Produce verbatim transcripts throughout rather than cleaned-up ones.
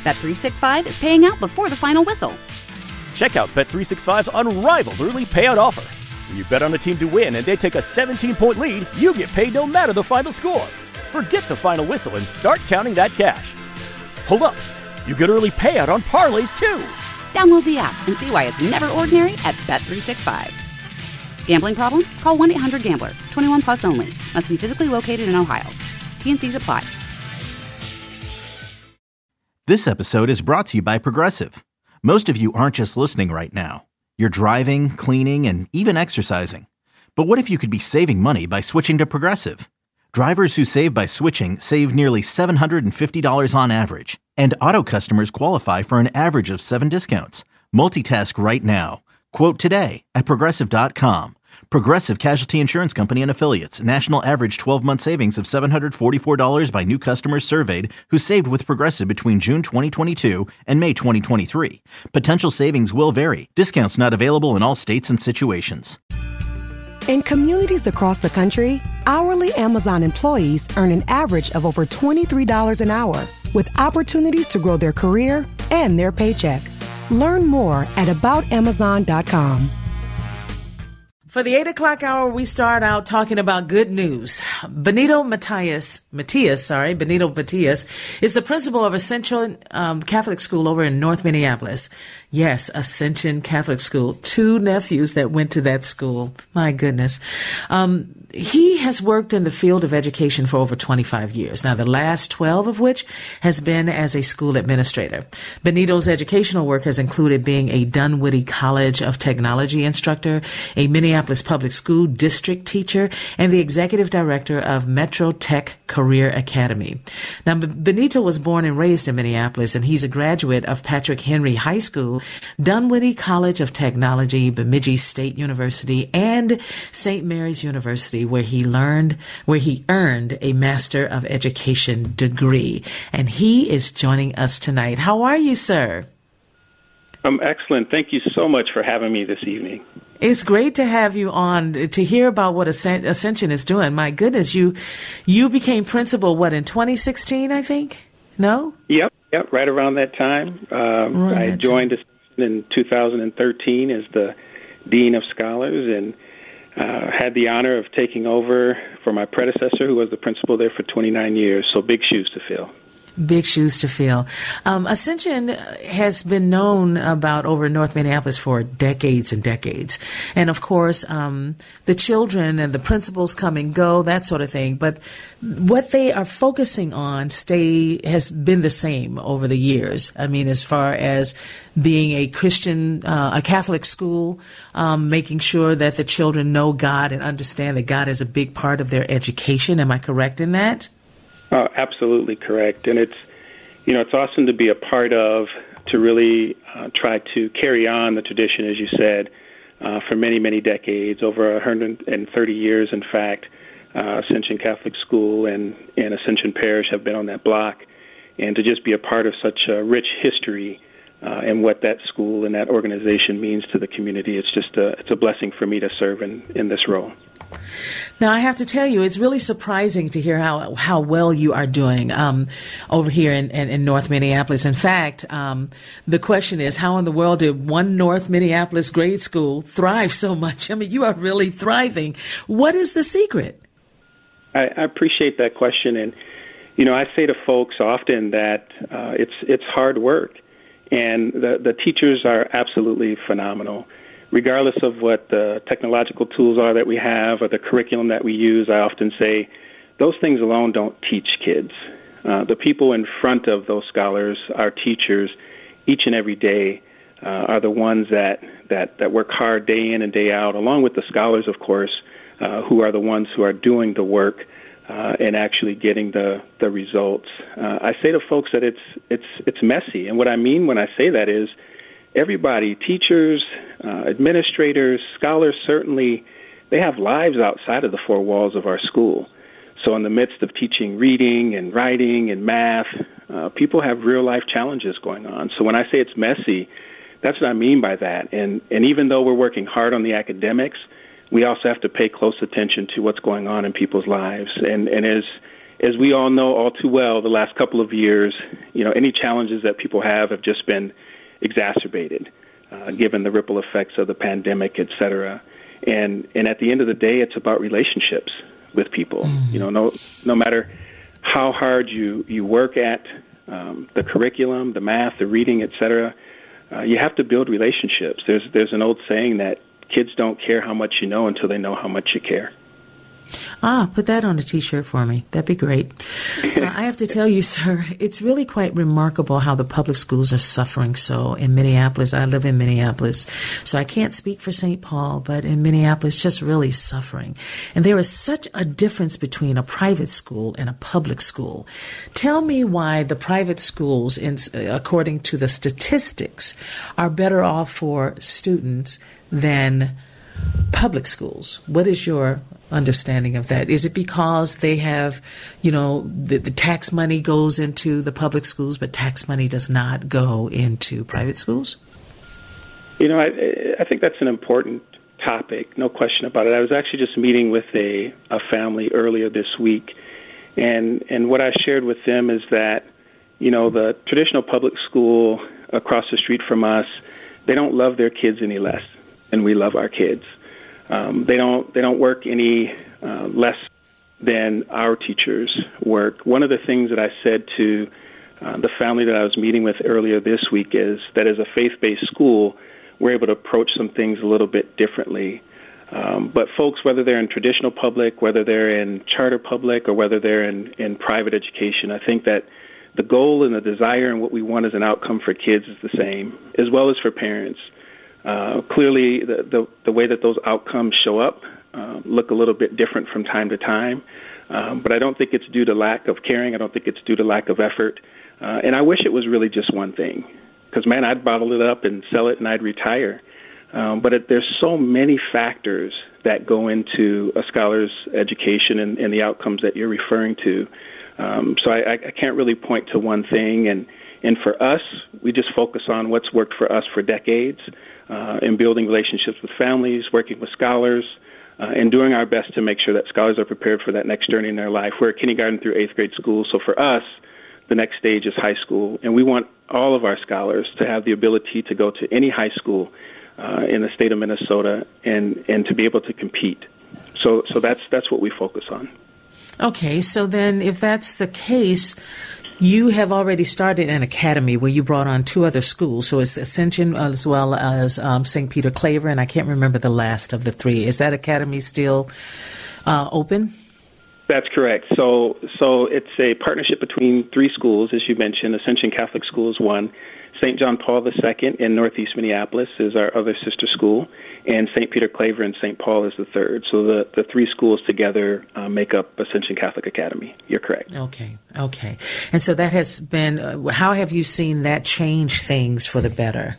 Bet three sixty-five is paying out before the final whistle. Check out Bet three sixty-five's unrivaled early payout offer. When you bet on a team to win and they take a seventeen-point lead, you get paid no matter the final score. Forget the final whistle and start counting that cash. Hold up. You get early payout on parlays, too. Download the app and see why it's never ordinary at Bet three sixty-five. Gambling problem? Call one eight hundred gambler. twenty-one plus only. Must be physically located in Ohio. T and C's apply. This episode is brought to you by Progressive. Most of you aren't just listening right now. You're driving, cleaning, and even exercising. But what if you could be saving money by switching to Progressive? Drivers who save by switching save nearly seven hundred fifty dollars on average. And auto customers qualify for an average of seven discounts. Multitask right now. Quote today at Progressive dot com. Progressive Casualty Insurance Company and Affiliates. National average twelve-month savings of seven hundred forty-four dollars by new customers surveyed who saved with Progressive between June twenty twenty-two and May twenty twenty-three. Potential savings will vary. Discounts not available in all states and situations. In communities across the country, hourly Amazon employees earn an average of over twenty-three dollars an hour, with opportunities to grow their career and their paycheck. Learn more at about amazon dot com. For the eight o'clock hour, we start out talking about good news. Benito Matias, Matias, sorry, Benito Matias is the principal of Ascension um, Catholic School over in North Minneapolis. Yes, Ascension Catholic School. Two nephews that went to that school. My goodness. Um, he has worked in the field of education for over twenty-five years. Now, the last twelve of which has been as a school administrator. Benito's educational work has included being a Dunwoody College of Technology instructor, a Minneapolis Public School district teacher, and the executive director of Metro Tech Career Academy. Now, Benito was born and raised in Minneapolis, and he's a graduate of Patrick Henry High School, Dunwoody College of Technology, Bemidji State University, and Saint Mary's University, where he learned, where he earned a Master of Education degree. And he is joining us tonight. How are you, sir? I'm excellent. Thank you so much for having me this evening. It's great to have you on to hear about what Ascension is doing. My goodness, you you became principal, what, in twenty sixteen, I think? No? Yep, yep, right around that time. Um, right I joined Ascension in two thousand thirteen as the Dean of Scholars and uh, had the honor of taking over for my predecessor, who was the principal there for twenty-nine years, so big shoes to fill. Big shoes to fill. Um, Ascension has been known about over North Minneapolis for decades and decades. And of course, um, the children and the principals come and go, that sort of thing. But what they are focusing on stay has been the same over the years. I mean, as far as being a Christian, uh, a Catholic school, um, making sure that the children know God and understand that God is a big part of their education. Am I correct in that? Oh, absolutely correct. And it's, you know, it's awesome to be a part of, to really uh, try to carry on the tradition, as you said, uh, for many, many decades, over one hundred thirty years, in fact. Uh, Ascension Catholic School and, and Ascension Parish have been on that block. And to just be a part of such a rich history uh, and what that school and that organization means to the community, it's just a, it's a blessing for me to serve in, in this role. Now, I have to tell you, it's really surprising to hear how, how well you are doing um, over here in, in, in North Minneapolis. In fact, um, the question is, how in the world did one North Minneapolis grade school thrive so much? I mean, you are really thriving. What is the secret? I, I appreciate that question. And, you know, I say to folks often that uh, it's it's hard work. And the, the teachers are absolutely phenomenal. Regardless of what the technological tools are that we have or the curriculum that we use, I often say those things alone don't teach kids. Uh, the people in front of those scholars, our teachers, each and every day uh, are the ones that, that, that work hard day in and day out, along with the scholars, of course, uh, who are the ones who are doing the work uh, and actually getting the, the results. Uh, I say to folks that it's, it's, it's messy. And what I mean when I say that is everybody, teachers, uh, administrators, scholars, certainly, they have lives outside of the four walls of our school. So in the midst of teaching reading and writing and math, uh, people have real-life challenges going on. So when I say it's messy, that's what I mean by that. And, and even though we're working hard on the academics, we also have to pay close attention to what's going on in people's lives. And, and as as we all know all too well, the last couple of years, you know, any challenges that people have have just been exacerbated, uh, given the ripple effects of the pandemic, et cetera. And and at the end of the day, it's about relationships with people. Mm-hmm. You know, no no matter how hard you, you work at um, the curriculum, the math, the reading, et cetera, uh, you have to build relationships. There's there's an old saying that kids don't care how much you know until they know how much you care. Ah, put that on a T-shirt for me. That'd be great. Uh, I have to tell you, sir, it's really quite remarkable how the public schools are suffering so in Minneapolis. I live in Minneapolis, so I can't speak for Saint Paul, but in Minneapolis, just really suffering. And there is such a difference between a private school and a public school. Tell me why the private schools, in, according to the statistics, are better off for students than public schools. What is your understanding of that? Is it because they have, you know, the, the tax money goes into the public schools, but tax money does not go into private schools? You know, I, I think that's an important topic, no question about it. I was actually just meeting with a, a family earlier this week, and, and what I shared with them is that, you know, the traditional public school across the street from us, they don't love their kids any less, and we love our kids. Um, they don't they don't work any uh, less than our teachers work. One of the things that I said to uh, the family that I was meeting with earlier this week is that as a faith-based school, we're able to approach some things a little bit differently. Um, but folks, whether they're in traditional public, whether they're in charter public, or whether they're in, in private education, I think that the goal and the desire and what we want as an outcome for kids is the same, as well as for parents. Uh, clearly, the, the the way that those outcomes show up uh, look a little bit different from time to time, um, but I don't think it's due to lack of caring. I don't think it's due to lack of effort, uh, and I wish it was really just one thing, because, man, I'd bottle it up and sell it and I'd retire. Um, but it, there's so many factors that go into a scholar's education and, and the outcomes that you're referring to. Um, so I, I can't really point to one thing, and, and for us, we just focus on what's worked for us for decades. Uh, in building relationships with families, working with scholars, uh, and doing our best to make sure that scholars are prepared for that next journey in their life. We're a kindergarten through eighth grade school, so for us, the next stage is high school, and we want all of our scholars to have the ability to go to any high school uh, in the state of Minnesota and, and to be able to compete. So, so that's that's what we focus on. Okay, so then if that's the case, you have already started an academy where you brought on two other schools. So it's Ascension as well as um, Saint Peter Claver, and I can't remember the last of the three. Is that academy still uh, open? That's correct. So so it's a partnership between three schools, as you mentioned. Ascension Catholic School is one. Saint John Paul the Second in Northeast Minneapolis is our other sister school, and Saint Peter Claver in Saint Paul is the third. So the, the three schools together uh, make up Ascension Catholic Academy. You're correct. Okay, okay. And so that has been, uh, how have you seen that change things for the better?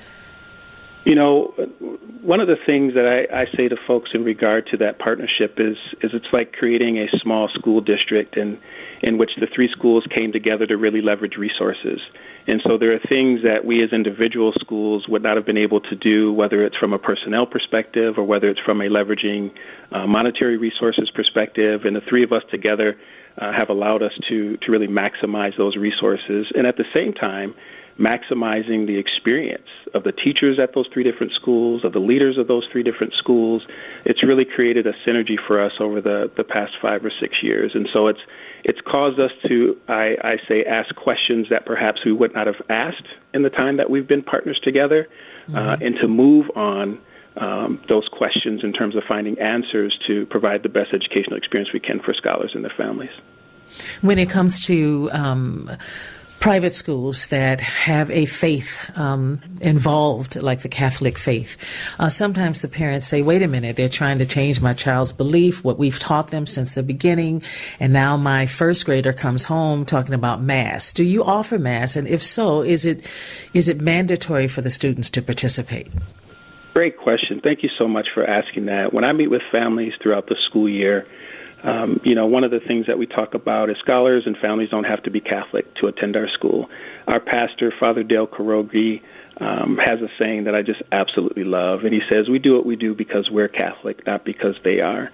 You know, one of the things that I, I say to folks in regard to that partnership is is it's like creating a small school district in, in which the three schools came together to really leverage resources. And so there are things that we as individual schools would not have been able to do, whether it's from a personnel perspective or whether it's from a leveraging uh, monetary resources perspective. And the three of us together uh, have allowed us to, to really maximize those resources. And at the same time, maximizing the experience of the teachers at those three different schools, of the leaders of those three different schools. It's really created a synergy for us over the, the past five or six years. And so it's it's caused us to, I, I say, ask questions that perhaps we would not have asked in the time that we've been partners together, mm-hmm. uh, and to move on um, those questions in terms of finding answers to provide the best educational experience we can for scholars and their families. When it comes to um private schools that have a faith um, involved, like the Catholic faith, uh, sometimes the parents say, wait a minute, they're trying to change my child's belief, what we've taught them since the beginning, and now my first grader comes home talking about Mass. Do you offer Mass? And if so, is it is it mandatory for the students to participate? Great question. Thank you so much for asking that. When I meet with families throughout the school year, Um, you know, one of the things that we talk about is scholars and families don't have to be Catholic to attend our school. Our pastor, Father Dale Karogi, um, has a saying that I just absolutely love, and he says, we do what we do because we're Catholic, not because they are.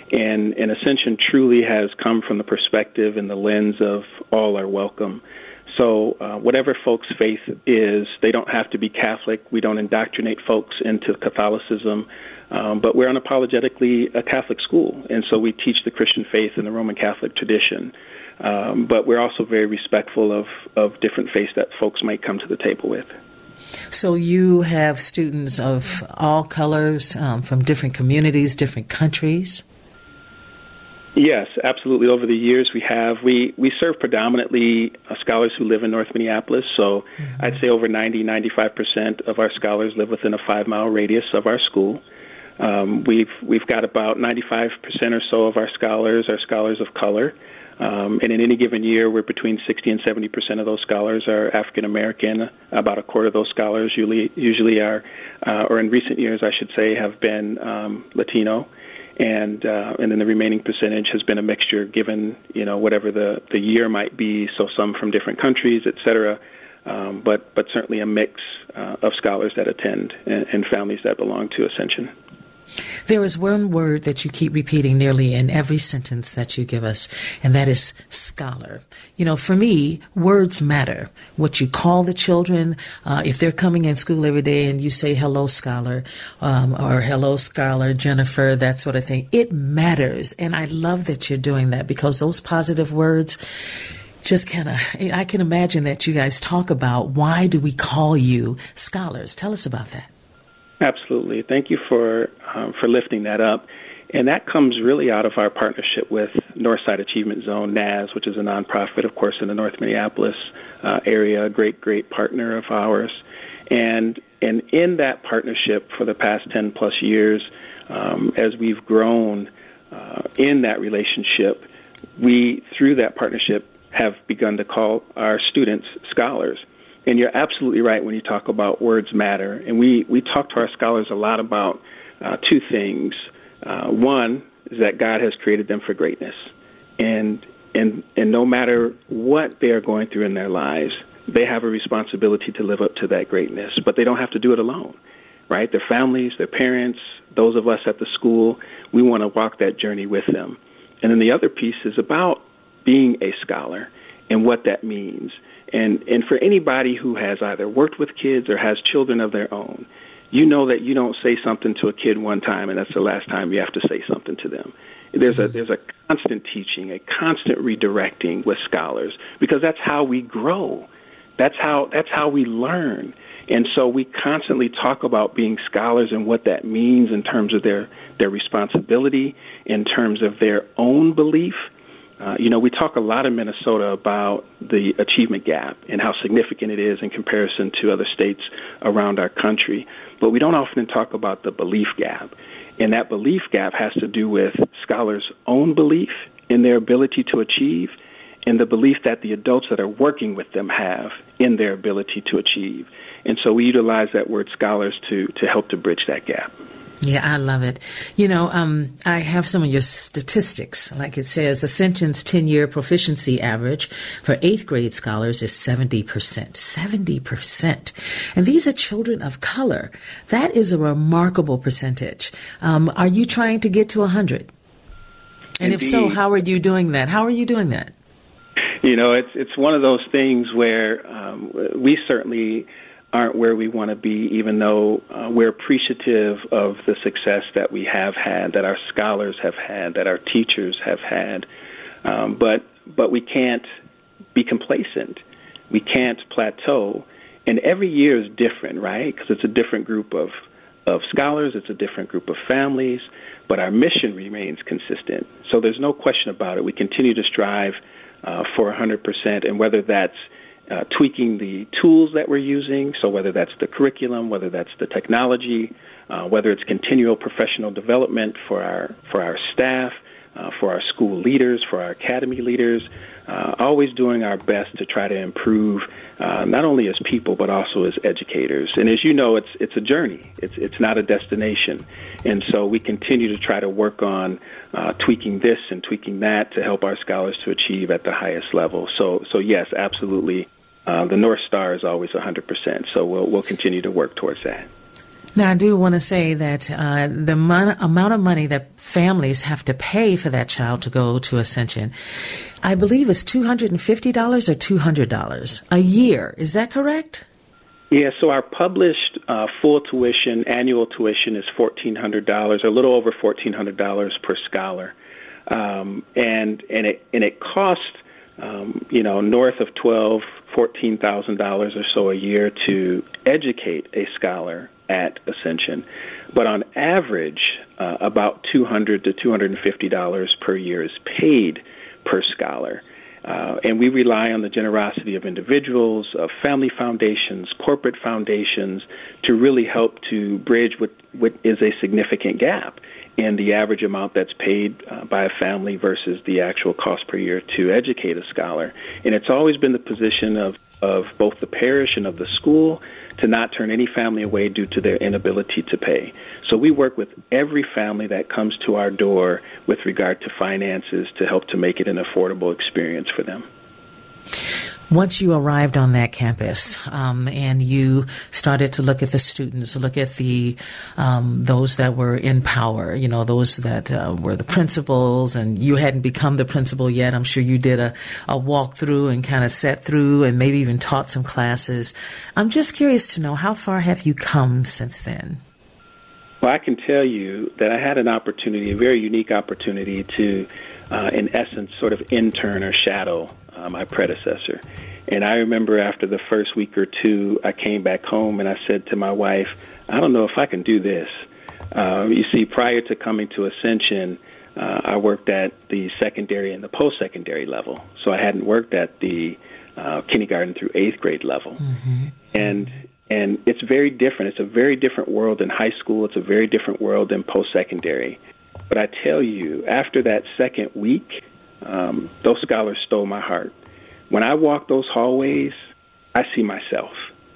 And, and Ascension truly has come from the perspective and the lens of all are welcome. So uh, whatever folks' faith is, they don't have to be Catholic. We don't indoctrinate folks into Catholicism, um, but we're unapologetically a Catholic school, and so we teach the Christian faith in the Roman Catholic tradition. Um, but we're also very respectful of, of different faiths that folks might come to the table with. So you have students of all colors, um, from different communities, different countries? Yes, absolutely. Over the years, we have. We, we serve predominantly uh, scholars who live in North Minneapolis, so mm-hmm. I'd say over ninety, ninety-five percent of our scholars live within a five-mile radius of our school. Um, we've we've got about ninety-five percent or so of our scholars are scholars of color, um, and in any given year, we're between sixty and seventy percent of those scholars are African American. About a quarter of those scholars usually usually are, uh, or in recent years, I should say, have been um, Latino. And uh, and then the remaining percentage has been a mixture, given you know whatever the, the year might be. So some from different countries, et cetera. Um, but but certainly a mix uh, of scholars that attend and, and families that belong to Ascension. There is one word that you keep repeating nearly in every sentence that you give us, and that is scholar. You know, for me, words matter. What you call the children, uh, if they're coming in school every day and you say, hello, scholar, um, or hello, scholar, Jennifer, that sort of thing, it matters. And I love that you're doing that, because those positive words just kind of, I can imagine that you guys talk about, why do we call you scholars? Tell us about that. Absolutely. Thank you for um, for lifting that up. And that comes really out of our partnership with Northside Achievement Zone, N A Z, which is a nonprofit, of course, in the North Minneapolis uh, area, a great, great partner of ours. And and in that partnership for the past ten plus years, um, as we've grown uh, in that relationship, we, through that partnership, have begun to call our students scholars. And you're absolutely right when you talk about words matter. And we, we talk to our scholars a lot about uh, two things. Uh, one is that God has created them for greatness. And, and, and no matter what they're going through in their lives, they have a responsibility to live up to that greatness. But they don't have to do it alone, right? Their families, their parents, those of us at the school, we want to walk that journey with them. And then the other piece is about being a scholar and what that means. And and for anybody who has either worked with kids or has children of their own, you know that you don't say something to a kid one time and that's the last time you have to say something to them. There's a there's a constant teaching, a constant redirecting with scholars, because that's how we grow. That's how that's how we learn. And so we constantly talk about being scholars and what that means in terms of their, their responsibility, in terms of their own belief. Uh, you know, we talk a lot in Minnesota about the achievement gap and how significant it is in comparison to other states around our country. But we don't often talk about the belief gap. And that belief gap has to do with scholars' own belief in their ability to achieve and the belief that the adults that are working with them have in their ability to achieve. And so we utilize that word scholars to, to help to bridge that gap. Yeah, I love it. You know, um, I have some of your statistics. Like it says, Ascension's ten-year proficiency average for eighth grade scholars is seventy percent. seventy percent. And these are children of color. That is a remarkable percentage. Um, are you trying to get to one hundred? And Indeed. If so, how are you doing that? How are you doing that? You know, it's it's one of those things where um, we certainly aren't where we want to be, even though uh, we're appreciative of the success that we have had, that our scholars have had, that our teachers have had. Um, but but we can't be complacent. We can't plateau. And every year is different, right? Because it's a different group of, of scholars, it's a different group of families, but our mission remains consistent. So there's no question about it. We continue to strive uh, for one hundred percent, and whether that's Uh, tweaking the tools that we're using, so whether that's the curriculum, whether that's the technology, uh, whether it's continual professional development for our for our staff, uh, for our school leaders, for our academy leaders, uh, always doing our best to try to improve uh, not only as people but also as educators. And as you know, it's it's a journey. It's it's not a destination. And so we continue to try to work on uh, tweaking this and tweaking that to help our scholars to achieve at the highest level. So so yes, absolutely. Uh, the North Star is always one hundred percent, so we'll we'll continue to work towards that. Now, I do want to say that uh, the mon- amount of money that families have to pay for that child to go to Ascension, I believe it's two hundred fifty dollars or two hundred dollars a year. Is that correct? Yeah, so our published uh, full tuition, annual tuition is fourteen hundred dollars, a little over fourteen hundred dollars per scholar. Um, and and it and it costs, um, you know, north of twelve, fourteen thousand dollars or so a year to educate a scholar at Ascension. But on average, uh, about two hundred to two hundred fifty dollars per year is paid per scholar. Uh, and we rely on the generosity of individuals, of family foundations, corporate foundations, to really help to bridge what, what is a significant gap in the average amount that's paid uh, by a family versus the actual cost per year to educate a scholar. And it's always been the position of, of both the parish and of the school to not turn any family away due to their inability to pay. So we work with every family that comes to our door with regard to finances to help to make it an affordable experience for them. Once you arrived on that campus um, and you started to look at the students, look at the um, those that were in power, you know, those that uh, were the principals, and you hadn't become the principal yet. I'm sure you did a, a walkthrough and kind of sat through and maybe even taught some classes. I'm just curious to know, how far have you come since then? Well, I can tell you that I had an opportunity, a very unique opportunity to, uh, in essence, sort of intern or shadow uh, my predecessor. And I remember after the first week or two, I came back home and I said to my wife, I don't know if I can do this. Um, you see, prior to coming to Ascension, uh, I worked at the secondary and the post-secondary level. So I hadn't worked at the uh, kindergarten through eighth grade level. Mm-hmm. And And it's very different. It's a very different world than high school. It's a very different world than post-secondary. But I tell you, after that second week, um, those scholars stole my heart. When I walk those hallways, I see myself.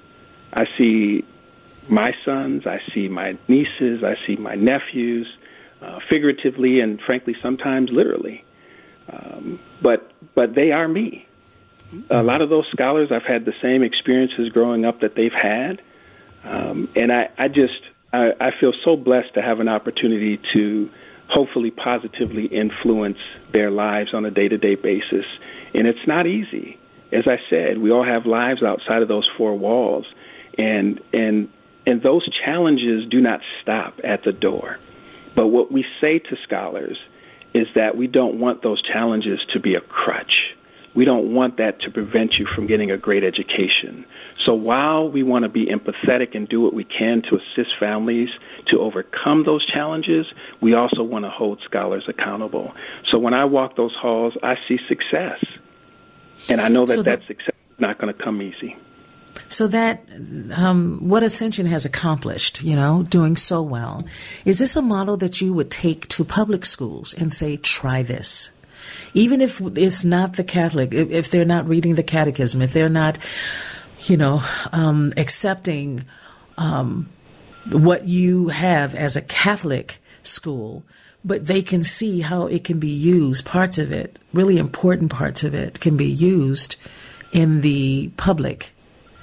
I see my sons. I see my nieces. I see my nephews, uh, figuratively and, frankly, sometimes literally. Um, but but they are me. A lot of those scholars, I've had the same experiences growing up that they've had. Um, and I, I just, I, I feel so blessed to have an opportunity to hopefully positively influence their lives on a day-to-day basis. And it's not easy. As I said, we all have lives outside of those four walls. And, and, and those challenges do not stop at the door. But what we say to scholars is that we don't want those challenges to be a crutch. We don't want that to prevent you from getting a great education. So while we want to be empathetic and do what we can to assist families to overcome those challenges, we also want to hold scholars accountable. So when I walk those halls, I see success. And I know that so that, that success is not going to come easy. So that, um, what Ascension has accomplished, you know, doing so well, is this a model that you would take to public schools and say, try this? Even if it's not the Catholic, if, if they're not reading the catechism, if they're not, you know, um, accepting um, what you have as a Catholic school, but they can see how it can be used, parts of it, really important parts of it, can be used in the public.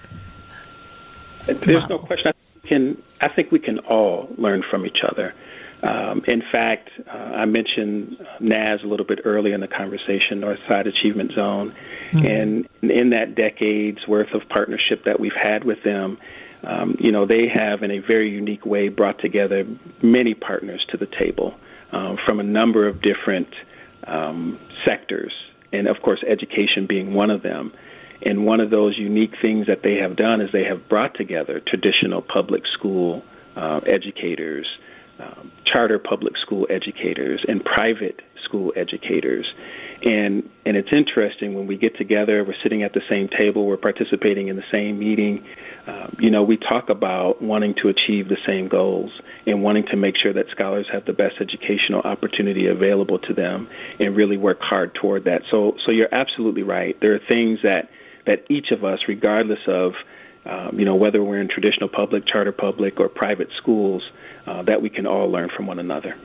There's no question. I think we can, I think we can all learn from each other. Um, in fact, uh, I mentioned N A S a little bit earlier in the conversation, Northside Achievement Zone, mm-hmm. and in that decade's worth of partnership that we've had with them, um, you know, they have in a very unique way brought together many partners to the table um, from a number of different um, sectors, and of course education being one of them. And one of those unique things that they have done is they have brought together traditional public school uh, educators, Um, charter public school educators, and private school educators. And and it's interesting, when we get together, we're sitting at the same table, we're participating in the same meeting, um, you know, we talk about wanting to achieve the same goals and wanting to make sure that scholars have the best educational opportunity available to them and really work hard toward that. So so you're absolutely right. There are things that, that each of us, regardless of, um, you know, whether we're in traditional public, charter public, or private schools, Uh, that we can all learn from one another.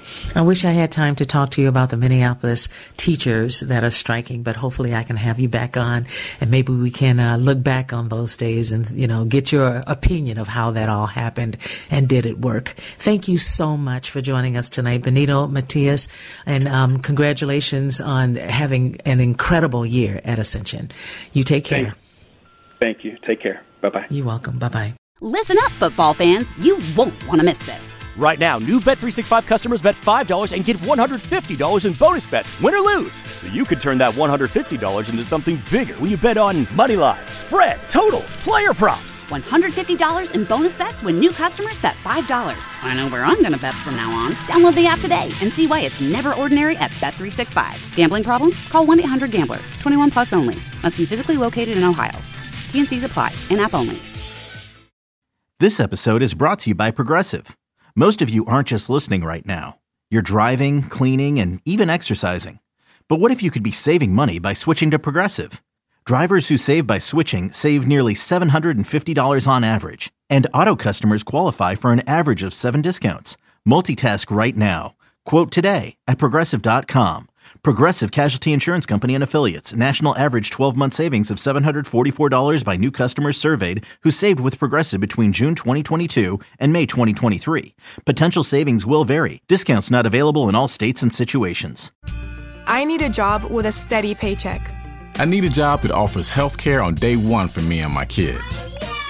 I wish I had time to talk to you about the Minneapolis teachers that are striking, but hopefully I can have you back on and maybe we can uh, look back on those days and, you know, get your opinion of how that all happened and did it work. Thank you so much for joining us tonight, Benito Matias, and um, congratulations on having an incredible year at Ascension. You take care. Thank you. Take care. Bye-bye. You're welcome. Bye-bye. Listen up, football fans. You won't want to miss this. Right now, new Bet three sixty-five customers bet five dollars and get one hundred fifty dollars in bonus bets, win or lose. So you could turn that one hundred fifty dollars into something bigger when you bet on money line, spread, totals, player props. one hundred fifty dollars in bonus bets when new customers bet five dollars. I know where I'm going to bet from now on. Download the app today and see why it's never ordinary at Bet three sixty-five. Gambling problem? Call one eight hundred gambler. twenty-one plus only. Must be physically located in Ohio. T N Cs apply. In-app only. This episode is brought to you by Progressive. Most of you aren't just listening right now. You're driving, cleaning, and even exercising. But what if you could be saving money by switching to Progressive? Drivers who save by switching save nearly seven hundred fifty dollars on average. And auto customers qualify for an average of seven discounts. Multitask right now. Quote today at Progressive dot com. Progressive Casualty Insurance Company and Affiliates. National average twelve-month savings of seven hundred forty-four dollars by new customers surveyed who saved with Progressive between June twenty twenty-two and May twenty twenty-three. Potential savings will vary. Discounts not available in all states and situations. I need a job with a steady paycheck. I need a job that offers health care on day one for me and my kids.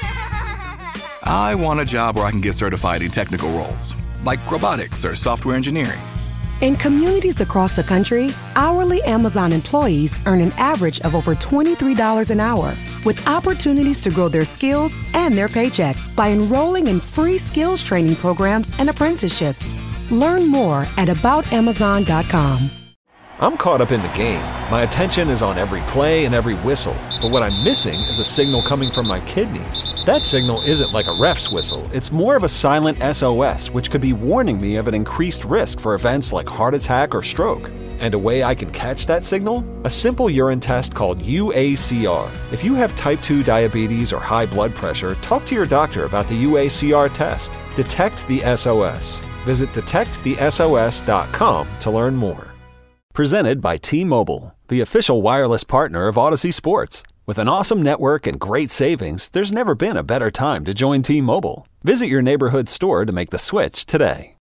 I want a job where I can get certified in technical roles, like robotics or software engineering. In communities across the country, hourly Amazon employees earn an average of over twenty-three dollars an hour, with opportunities to grow their skills and their paycheck by enrolling in free skills training programs and apprenticeships. Learn more at about amazon dot com. I'm caught up in the game. My attention is on every play and every whistle. But what I'm missing is a signal coming from my kidneys. That signal isn't like a ref's whistle. It's more of a silent S O S, which could be warning me of an increased risk for events like heart attack or stroke. And a way I can catch that signal? A simple urine test called U A C R. If you have type two diabetes or high blood pressure, talk to your doctor about the U A C R test. Detect the S O S. Visit detect the S O S dot com to learn more. Presented by T-Mobile, the official wireless partner of Odyssey Sports. With an awesome network and great savings, there's never been a better time to join T-Mobile. Visit your neighborhood store to make the switch today.